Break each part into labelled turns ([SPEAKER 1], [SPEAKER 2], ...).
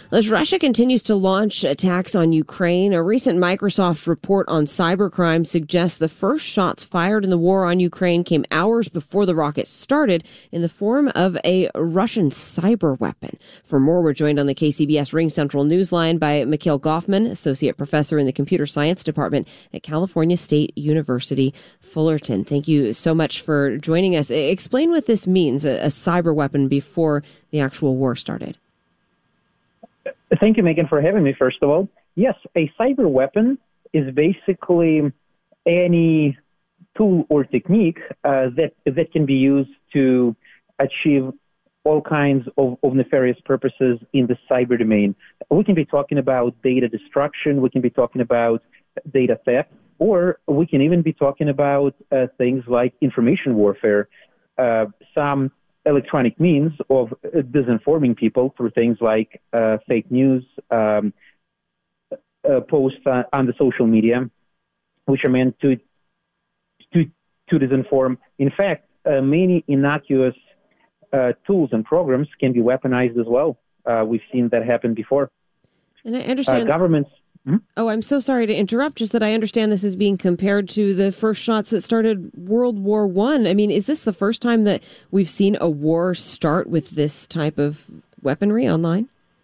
[SPEAKER 1] As Russia continues to launch attacks on Ukraine, a recent Microsoft report on cybercrime suggests the first shots fired in the war on Ukraine came hours before the rocket started in the form of a Russian cyber weapon. For more, we're joined on the KCBS Ring Central Newsline by Mikhail Goffman, associate professor in the computer science department at California State University, Fullerton. Thank you so much for joining us. Explain what this means, a cyber weapon, before the actual war started.
[SPEAKER 2] Thank you, Megan, for having me, first of all. Yes, a cyber weapon is basically any tool or technique that can be used to achieve all kinds of nefarious purposes in the cyber domain. We can be talking about data destruction, we can be talking about data theft, or we can even be talking about things like information warfare. Some electronic means of disinforming people through things like fake news, posts on the social media, which are meant to disinform. In fact, many innocuous tools and programs can be weaponized as well. We've seen that happen before.
[SPEAKER 1] And I understand
[SPEAKER 2] governments.
[SPEAKER 1] Oh, I'm so sorry to interrupt. Just that I understand this is being compared to the first shots that started World War I. I mean, is this the first time that we've seen a war start with this type of weaponry online?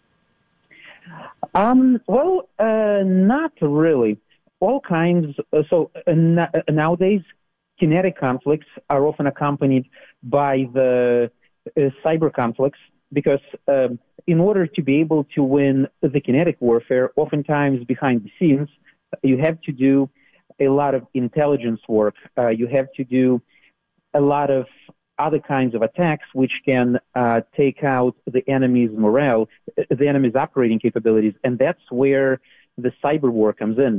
[SPEAKER 2] Not really. All kinds. Nowadays, kinetic conflicts are often accompanied by the cyber conflicts, because in order to be able to win the kinetic warfare, oftentimes behind the scenes, you have to do a lot of intelligence work. You have to do a lot of other kinds of attacks which can take out the enemy's morale, the enemy's operating capabilities, and that's where the cyber war comes in.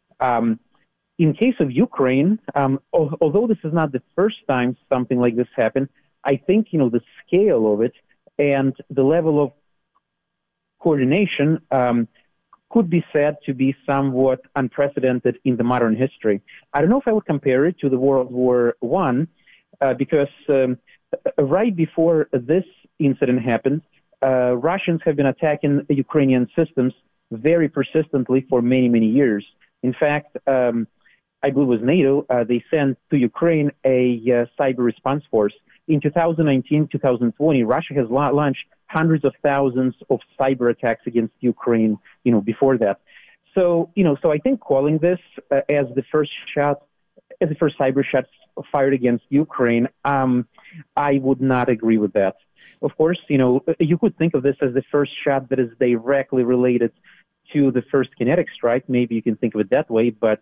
[SPEAKER 2] In case of Ukraine, although this is not the first time something like this happened, I think, the scale of it and the level of coordination could be said to be somewhat unprecedented in the modern history. I don't know if I would compare it to the World War I, because right before this incident happened, Russians have been attacking Ukrainian systems very persistently for many, many years. In fact, I believe it was NATO, they sent to Ukraine a cyber response force. In 2019, 2020, Russia has launched hundreds of thousands of cyber attacks against Ukraine, before that. So I think calling this as the first cyber shot fired against Ukraine, I would not agree with that. Of course, you could think of this as the first shot that is directly related to the first kinetic strike. Maybe you can think of it that way, but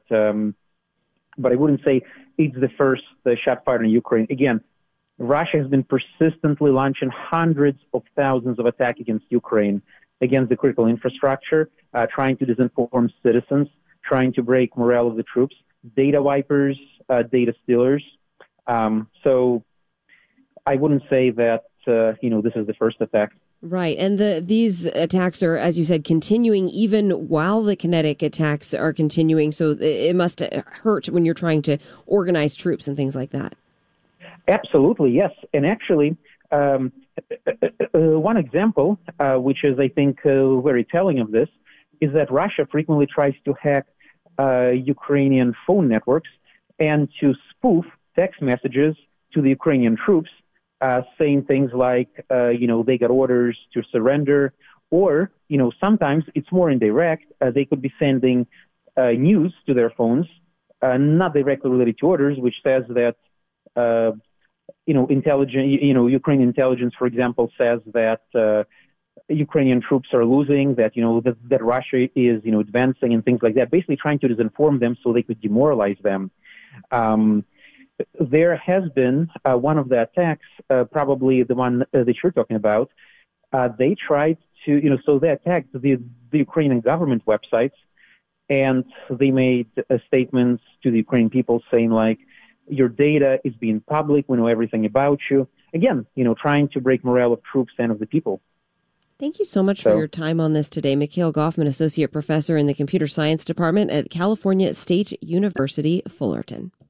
[SPEAKER 2] I wouldn't say it's the first shot fired in Ukraine. Again, Russia has been persistently launching hundreds of thousands of attacks against Ukraine, against the critical infrastructure, trying to disinform citizens, trying to break morale of the troops, data wipers, data stealers. So I wouldn't say that, this is the first attack.
[SPEAKER 1] Right. And these attacks are, as you said, continuing even while the kinetic attacks are continuing. So it must hurt when you're trying to organize troops and things like that.
[SPEAKER 2] Absolutely, yes. And actually, one example, which is, I think, very telling of this, is that Russia frequently tries to hack Ukrainian phone networks and to spoof text messages to the Ukrainian troops, saying things like, they got orders to surrender, or, sometimes it's more indirect. They could be sending news to their phones, not directly related to orders, which says that, Ukrainian intelligence, for example, says that Ukrainian troops are losing, that, that Russia is, advancing and things like that, basically trying to disinform them so they could demoralize them. There has been one of the attacks, probably the one that you're talking about. They tried to, so they attacked the Ukrainian government websites, and they made statements to the Ukrainian people saying like, your data is being public, we know everything about you. Again, trying to break morale of troops and of the people.
[SPEAKER 1] Thank you so much for your time on this today. Mikhail Goffman, associate professor in the computer science department at California State University, Fullerton.